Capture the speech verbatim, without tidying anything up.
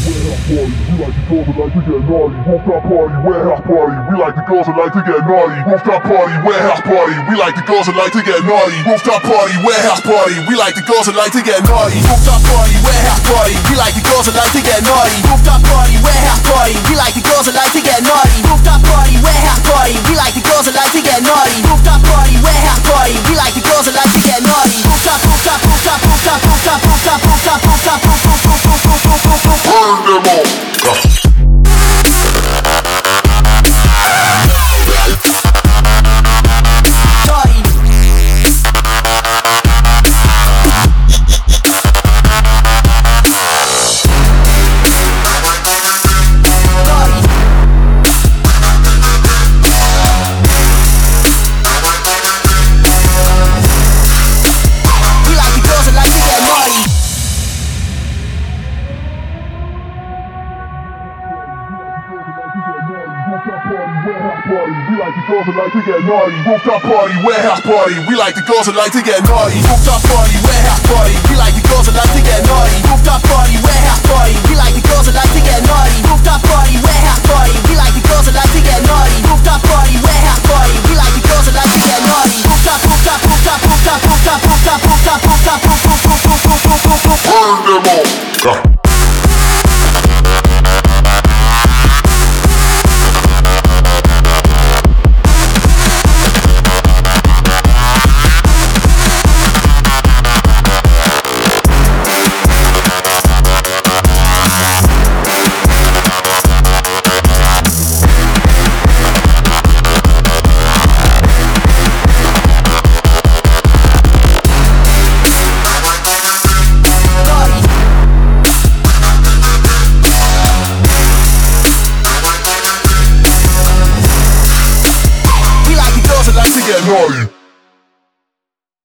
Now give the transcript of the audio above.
Rooftop party, warehouse party. We like the girls that like to get naughty. Rooftop party, warehouse party. We like the girls that like to get naughty. Rooftop party, warehouse party. We like the girls that like to get naughty. Rooftop party, warehouse party. We like the girls that like to get naughty. Rooftop party, warehouse party. We like the girls that like to get naughty. Rooftop, rooftop, rooftop, rooftop, rooftop, rooftop, rooftop, rooftop, rooftop, burn them all. Get naughty.